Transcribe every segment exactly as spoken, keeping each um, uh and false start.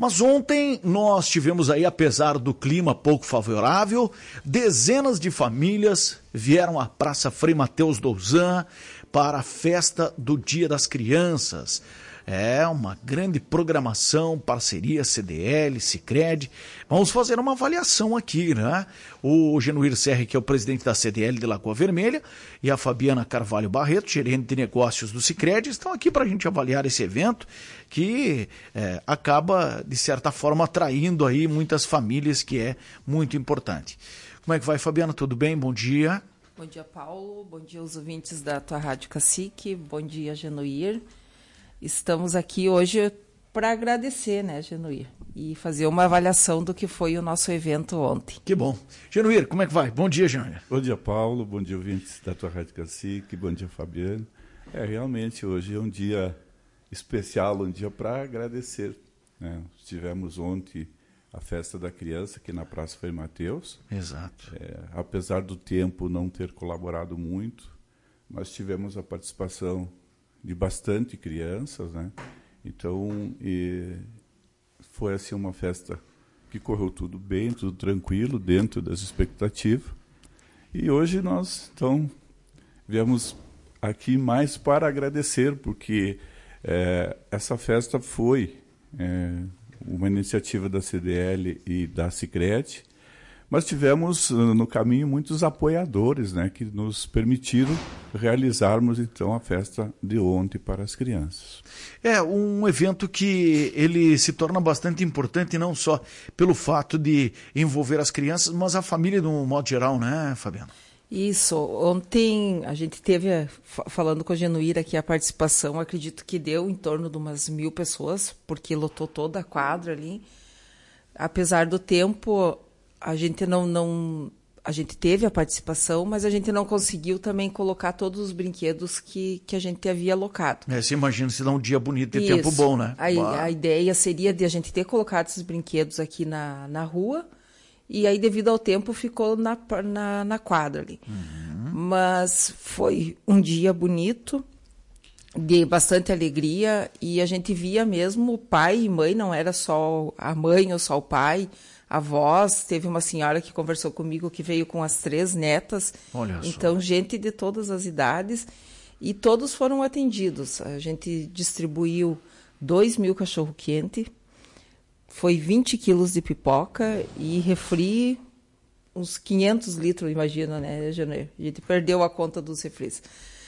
Mas ontem nós tivemos aí, apesar do clima pouco favorável, dezenas de famílias vieram à Praça Frei Mateus Douzan para a festa do Dia das Crianças. É uma grande programação, parceria C D L, Sicredi. Vamos fazer uma avaliação aqui, né? O Genuir Serri, que é o presidente da C D L de Lagoa Vermelha, e a Fabiana Carvalho Barreto, gerente de negócios do Sicredi, estão aqui para a gente avaliar esse evento que é, acaba, de certa forma, atraindo aí muitas famílias, que é muito importante. Como é que vai, Fabiana? Tudo bem? Bom dia. Bom dia, Paulo. Bom dia aos ouvintes da tua Rádio Cacique. Bom dia, Genuir. Estamos aqui hoje para agradecer, né, Genuir? E fazer uma avaliação do que foi o nosso evento ontem. Que bom. Genuir, como é que vai? Bom dia, Genuir. Bom dia, Paulo. Bom dia, ouvintes da tua Rádio Cacique. Bom dia, Fabiano. É, realmente, hoje é um dia especial, um dia para agradecer, né? Tivemos ontem a festa da criança aqui na Praça Frei Mateus. Exato. É, apesar do tempo não ter colaborado muito, nós tivemos a participação de bastante crianças, né? Então, e foi assim uma festa que correu tudo bem, tudo tranquilo, dentro das expectativas. E hoje nós, então, viemos aqui mais para agradecer, porque é, essa festa foi é, uma iniciativa da C D L e da Sicredi, mas tivemos no caminho muitos apoiadores, né, que nos permitiram realizarmos então a festa de ontem para as crianças. É um evento que ele se torna bastante importante, não só pelo fato de envolver as crianças, mas a família de um modo geral, né, Fabiana? Isso. Ontem a gente teve, falando com a Genuíra aqui, a participação, acredito que deu em torno de umas mil pessoas, porque lotou toda a quadra ali. Apesar do tempo, a gente não, não, a gente teve a participação, mas a gente não conseguiu também colocar todos os brinquedos que, que a gente havia alocado. É, você imagina se dá um dia bonito e Isso. tempo bom, né? A, a ideia seria de a gente ter colocado esses brinquedos aqui na, na rua, e aí, devido ao tempo, ficou na, na, na quadra ali. Uhum. Mas foi um dia bonito, de bastante alegria, e a gente via mesmo pai e mãe, não era só a mãe ou só o pai, avós. Teve uma senhora que conversou comigo que veio com as três netas. Olha só. Então, gente de todas as idades, e todos foram atendidos. A gente distribuiu dois mil cachorro-quente, foi vinte quilos de pipoca e refri, uns quinhentos litros, imagina, né, Janeiro? A gente perdeu a conta dos refris.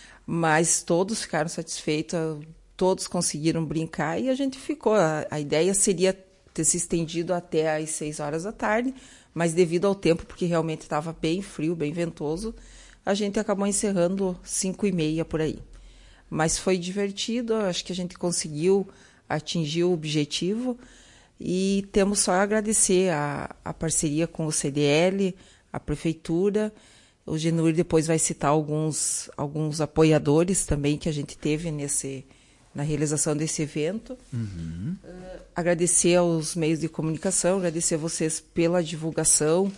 Mas todos ficaram satisfeitos, todos conseguiram brincar e a gente ficou. A, a ideia seria ter se estendido até às seis horas da tarde, mas devido ao tempo, porque realmente estava bem frio, bem ventoso, a gente acabou encerrando cinco e meia por aí. Mas foi divertido, acho que a gente conseguiu atingir o objetivo e temos só a agradecer a, a parceria com o C D L, a Prefeitura. O Genuir depois vai citar alguns, alguns apoiadores também que a gente teve nesse... na realização desse evento. Uhum. Uh, agradecer aos meios de comunicação, agradecer a vocês pela divulgação,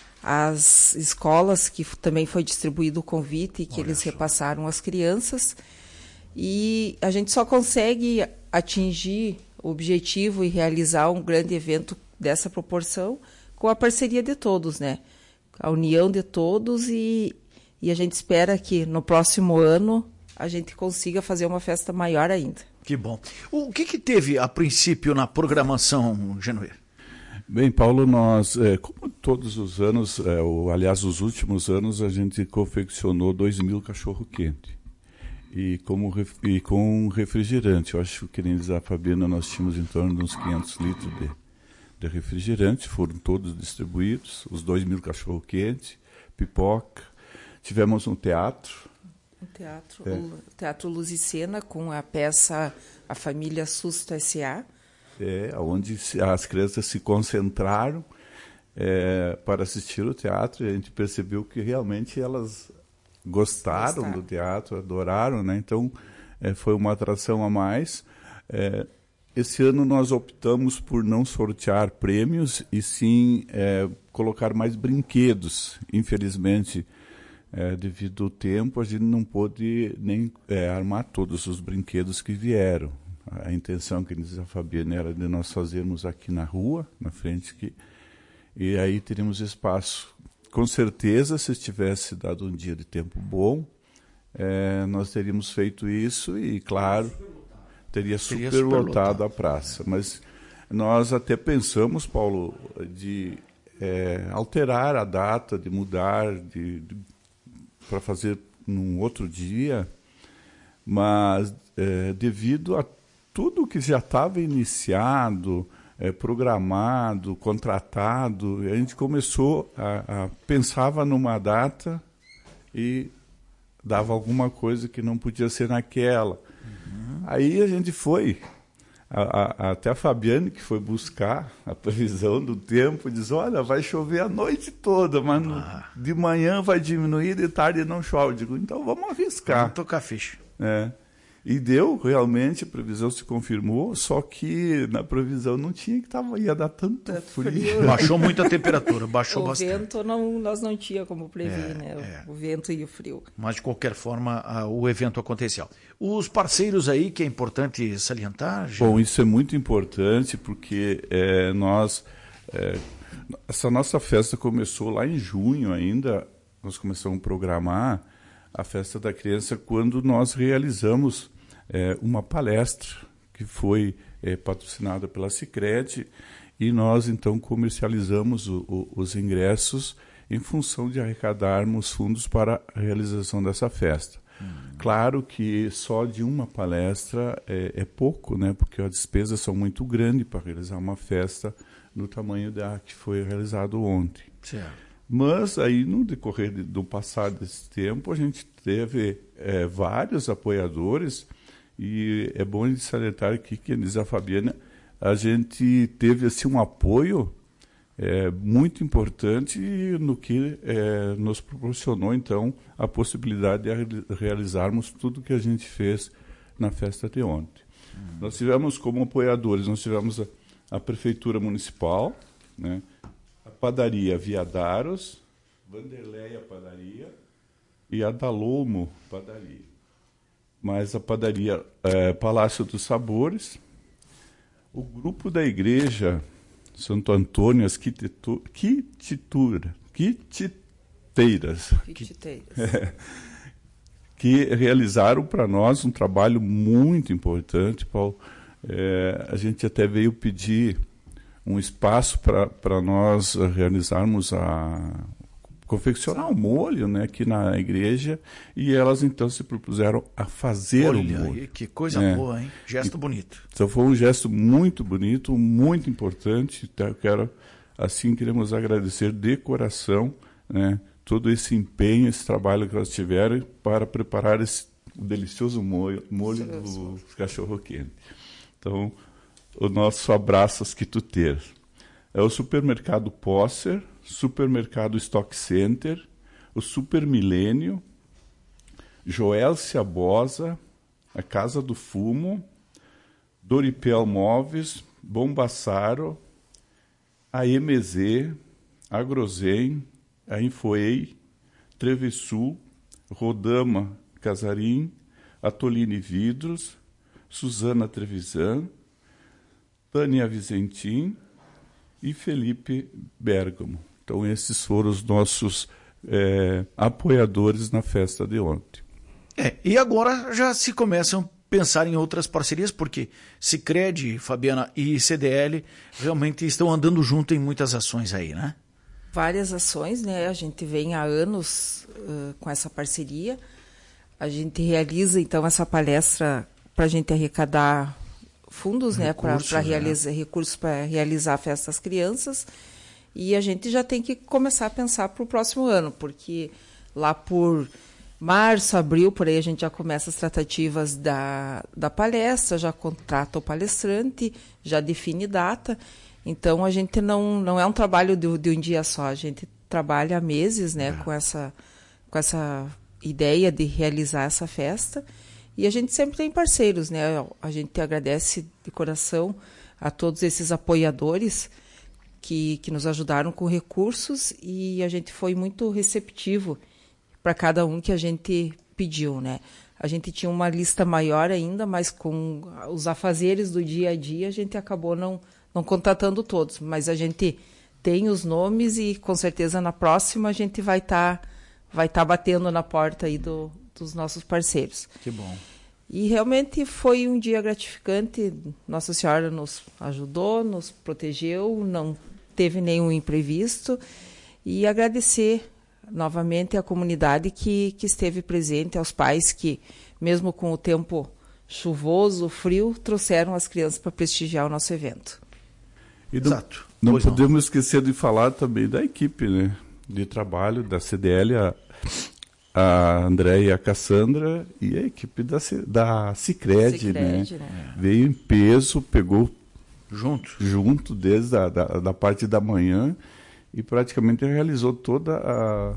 às escolas que também foi distribuído o convite que Olha eles só. repassaram às crianças. E a gente só consegue atingir o objetivo e realizar um grande evento dessa proporção com a parceria de todos, né? A união de todos e, e a gente espera que no próximo ano a gente consiga fazer uma festa maior ainda. Que bom. O que que teve, a princípio, na programação, Genuir? Bem, Paulo, nós, é, como todos os anos, é, ou, aliás, os últimos anos, a gente confeccionou dois mil cachorro-quente. E, como, e com refrigerante. Eu acho que, nem diz a Fabiana, nós tínhamos em torno de uns quinhentos litros de, de refrigerante, foram todos distribuídos, os dois mil cachorro-quente, pipoca. Tivemos um teatro, O teatro, é. o teatro Luz e Cena, com a peça A Família Susto S A É, onde as crianças se concentraram é, para assistir o teatro, e a gente percebeu que realmente elas gostaram, gostaram. do teatro, adoraram, né? Então, é, foi uma atração a mais. É, esse ano nós optamos por não sortear prêmios, e sim é, colocar mais brinquedos. Infelizmente, É, devido ao tempo, a gente não pôde nem é, armar todos os brinquedos que vieram. a intenção que diz a Fabiana era de nós fazermos aqui na rua, na frente aqui, e aí teríamos espaço. Com certeza, se tivesse dado um dia de tempo bom, é, nós teríamos feito isso e, claro, teria superlotado a praça. Mas nós até pensamos, Paulo, de é, alterar a data, de mudar, de, de, para fazer num outro dia, mas é, devido a tudo que já estava iniciado, é, programado, contratado, a gente começou a, a pensava numa data e dava alguma coisa que não podia ser naquela. Uhum. Aí a gente foi, a, a, até a Fabiane que foi buscar a previsão do tempo, diz, olha, vai chover a noite toda, mas ah. no, de manhã vai diminuir, de tarde não chove. Eu digo, então vamos arriscar. Vamos tocar ficha. É. E deu, realmente, a previsão se confirmou, só que na previsão não tinha que tava, ia dar tanto é, frio. frio. Baixou muito a temperatura, baixou o bastante. O vento não, nós não tinha como prever, é, né? É. O vento e o frio. Mas, de qualquer forma, a, o evento aconteceu. Os parceiros aí, que é importante salientar? Já... Bom, isso é muito importante, porque é, nós... É, essa nossa festa começou lá em junho ainda, nós começamos a programar a Festa da Criança quando nós realizamos é, uma palestra que foi é, patrocinada pela Sicredi e nós então comercializamos o, o, os ingressos em função de arrecadarmos fundos para a realização dessa festa. Uhum. Claro que só de uma palestra é, é pouco, né, porque as despesas são muito grandes para realizar uma festa no tamanho da que foi realizado ontem. Certo. Mas aí, no decorrer de, do passado desse tempo, a gente teve é, vários apoiadores e é bom de salientar aqui que, diz a Fabiana, a gente teve assim, um apoio é, muito importante no que é, nos proporcionou, então, a possibilidade de realizarmos tudo que a gente fez na festa de ontem. Uhum. Nós tivemos como apoiadores, nós tivemos a, a Prefeitura Municipal, né? Padaria Viadaros, Vanderleia Padaria e a Dalomo Padaria. Mas a padaria é, Palácio dos Sabores, o grupo da igreja Santo Antônio, as Quititu, Quititura, Quititeiras, Quititeiras. É, que realizaram para nós um trabalho muito importante, Paulo. É, a gente até veio pedir um espaço para nós realizarmos a confeccionar o molho, né, aqui na igreja, e elas então se propuseram a fazer Olha, o molho. Aí, que coisa é. boa, hein? Gesto e, bonito. Então foi um gesto muito bonito, muito importante. Então, eu quero, assim, queremos agradecer de coração, né, todo esse empenho, esse trabalho que elas tiveram para preparar esse delicioso molho, molho do cachorro-quente. Então, o nosso abraço às quituteiras. É o supermercado Posser, supermercado Stock Center, o Super Milênio, Joel Ciabosa, a Casa do Fumo, Doripel Móveis, Bombassaro, a M Z, a Grosen, a Infoei, Trevesul, Rodama Casarim, a Tolini Vidros, Suzana Trevisan, Tânia Vizentim e Felipe Bergamo. Então, esses foram os nossos é, apoiadores na festa de ontem. É, e agora já se começam a pensar em outras parcerias, porque Sicredi, Fabiana, e C D L realmente estão andando junto em muitas ações aí, né? Várias ações, né? A gente vem há anos uh, com essa parceria. A gente realiza, então, essa palestra para a gente arrecadar fundos, recursos, né, para realizar, né? recursos para realizar a festa das crianças, e a gente já tem que começar a pensar para o próximo ano, porque lá por março, abril, por aí a gente já começa as tratativas da, da palestra, já contrata o palestrante, já define data, então a gente não, não é um trabalho de, de um dia só, a gente trabalha há meses, né, é. com, essa, com essa ideia de realizar essa festa. E a gente sempre tem parceiros, né? A gente agradece de coração a todos esses apoiadores que, que nos ajudaram com recursos e a gente foi muito receptivo para cada um que a gente pediu, né? a gente tinha uma lista maior ainda, mas com os afazeres do dia a dia, a gente acabou não, não contatando todos. Mas a gente tem os nomes e, com certeza, na próxima a gente vai estar tá, vai tá batendo na porta aí do, dos nossos parceiros. Que bom. E realmente foi um dia gratificante. Nossa Senhora nos ajudou, nos protegeu, não teve nenhum imprevisto. E agradecer novamente à comunidade que, que esteve presente, aos pais que, mesmo com o tempo chuvoso, frio, trouxeram as crianças para prestigiar o nosso evento. E não, Exato. Não pois podemos não. esquecer de falar também da equipe, né, de trabalho da C D L, a, a Andréia e a Cassandra, e a equipe da, da Sicredi, Sicredi, né? né? Veio em peso, pegou Junto. junto desde a da, da parte da manhã e praticamente realizou toda a,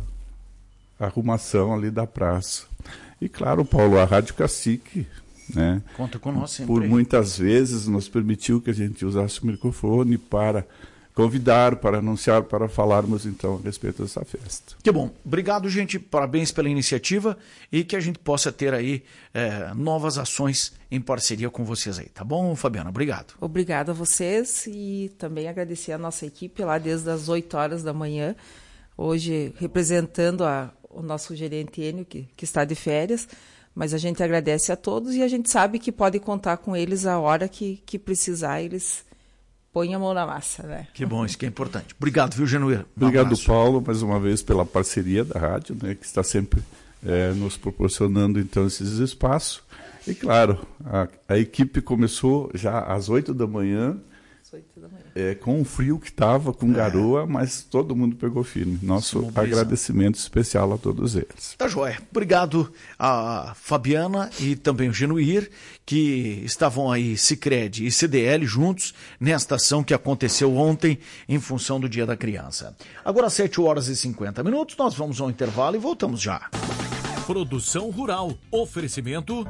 a arrumação ali da praça. E claro, Paulo, a Rádio Cacique, né, Conta com nós sempre. por muitas vezes nos permitiu que a gente usasse o microfone para convidar, para anunciar, para falarmos então a respeito dessa festa. Que bom. Obrigado, gente. Parabéns pela iniciativa e que a gente possa ter aí é, novas ações em parceria com vocês aí. Tá bom, Fabiana? Obrigado. Obrigada a vocês e também agradecer a nossa equipe lá desde as oito horas da manhã, hoje representando a, o nosso gerente Enio, que, que está de férias, mas a gente agradece a todos e a gente sabe que pode contar com eles a hora que, que precisar, eles põem a mão na massa, né? Que bom, isso que é importante. Obrigado, viu, Genuíno? Um Obrigado, abraço. Paulo, mais uma vez pela parceria da rádio, né, que está sempre é, nos proporcionando então esses espaços. E claro, a, a equipe começou já às oito da manhã, oito da manhã. É, com o frio que estava, com garoa, mas todo mundo pegou firme. Nosso agradecimento especial a todos eles. Tá joia. Obrigado a Fabiana e também o Genuir, que estavam aí, Sicredi e C D L, juntos nesta ação que aconteceu ontem em função do Dia da Criança. Agora, às sete horas e cinquenta minutos, nós vamos ao intervalo e voltamos já. Produção Rural. Oferecimento...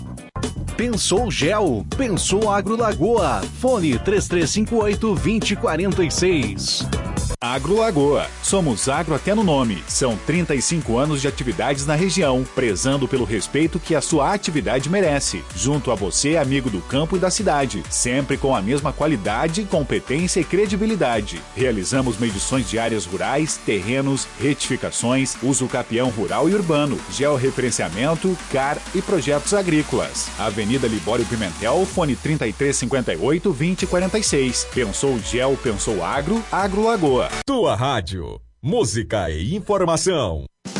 Pensou Gel, Pensou Agro Lagoa, fone três três cinco oito, dois zero quatro seis. Agro Lagoa. Somos agro até no nome. São trinta e cinco anos de atividades na região, prezando pelo respeito que a sua atividade merece. Junto a você, amigo do campo e da cidade. Sempre com a mesma qualidade, competência e credibilidade. Realizamos medições de áreas rurais, terrenos, retificações, uso capião rural e urbano, georreferenciamento, C A R e projetos agrícolas. Avenida Libório Pimentel, fone trinta e três cinquenta e oito, vinte e quarenta e seis. Pensou Gel, Pensou Agro, Agro Lagoa. Tua Rádio. Música e informação.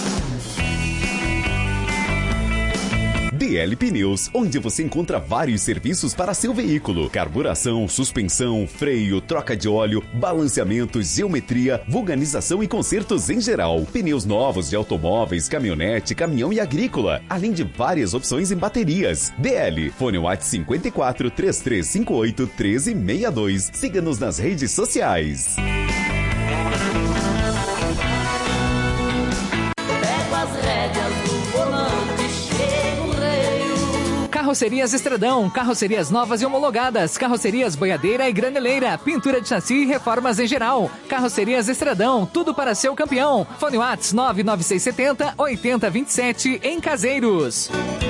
D L Pneus, onde você encontra vários serviços para seu veículo: carburação, suspensão, freio, troca de óleo, balanceamento, geometria, vulcanização e consertos em geral. Pneus novos de automóveis, caminhonete, caminhão e agrícola, além de várias opções em baterias. D L, fone WhatsApp cinquenta e quatro, três três cinco oito, um três seis dois. Siga-nos nas redes sociais. Carrocerias Estradão, carrocerias novas e homologadas, carrocerias boiadeira e graneleira, pintura de chassi e reformas em geral. Carrocerias Estradão, tudo para seu campeão. Fone WhatsApp nove nove seis sete zero, oito zero dois sete em Caseiros.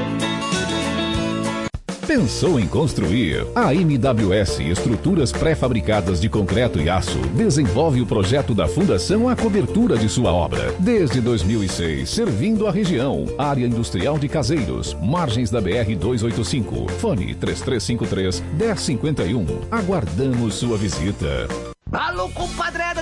Pensou em construir? A M W S Estruturas Pré-Fabricadas de Concreto e Aço desenvolve o projeto da Fundação à cobertura de sua obra. Desde dois mil e seis, servindo a região. Área Industrial de Caseiros, margens da B R duzentos e oitenta e cinco. Fone três três cinco três, um zero cinco um. Aguardamos sua visita. Alô, compadre